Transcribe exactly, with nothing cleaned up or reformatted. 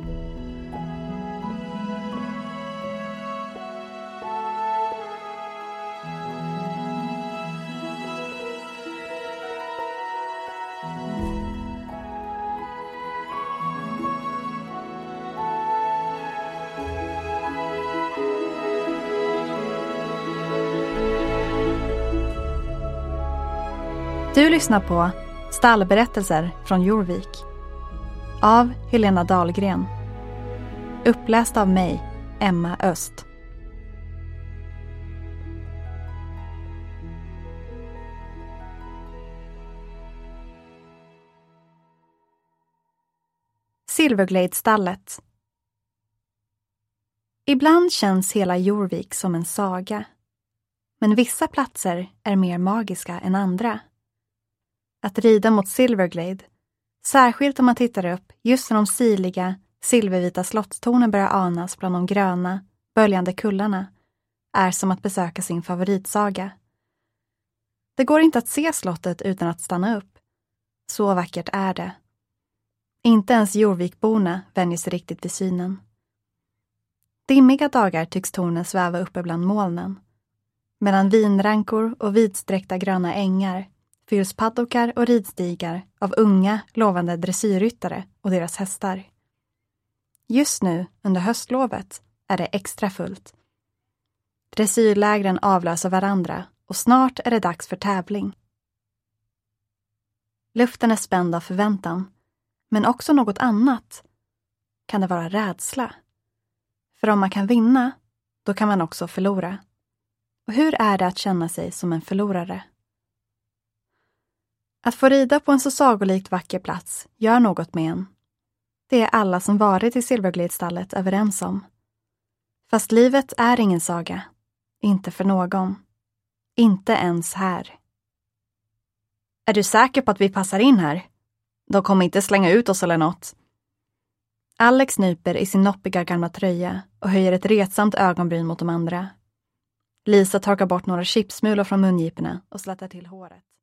Du lyssnar på Stallberättelser från Jorvik av Helena Dahlgren. Uppläst av mig, Emma Öst. Silverglade-stallet. Ibland känns hela Jorvik som en saga. Men vissa platser är mer magiska än andra. Att rida mot Silverglade, särskilt om man tittar upp just när de sirliga, silvervita slottstornen börjar anas bland de gröna, böljande kullarna, är som att besöka sin favoritsaga. Det går inte att se slottet utan att stanna upp. Så vackert är det. Inte ens Jorvikborna vänjer sig riktigt vid synen. Dimmiga dagar tycks tornen sväva uppe bland molnen. Mellan vinrankor och vidsträckta gröna ängar fylls paddokar och ridstigar av unga, lovande dressyrryttare och deras hästar. Just nu, under höstlovet, är det extra fullt. Dressyrlägren avlöser varandra och snart är det dags för tävling. Luften är spänd av förväntan, men också något annat. Kan det vara rädsla? För om man kan vinna, då kan man också förlora. Och hur är det att känna sig som en förlorare? Att få rida på en så sagolikt vacker plats gör något med en. Det är alla som varit i Silverglade-stallet överens om. Fast livet är ingen saga. Inte för någon. Inte ens här. Är du säker på att vi passar in här? De kommer inte slänga ut oss eller något. Alex nyper i sin noppiga gamla tröja och höjer ett retsamt ögonbryn mot de andra. Lisa torkar bort några chipsmulor från mungiporna och slätar till håret.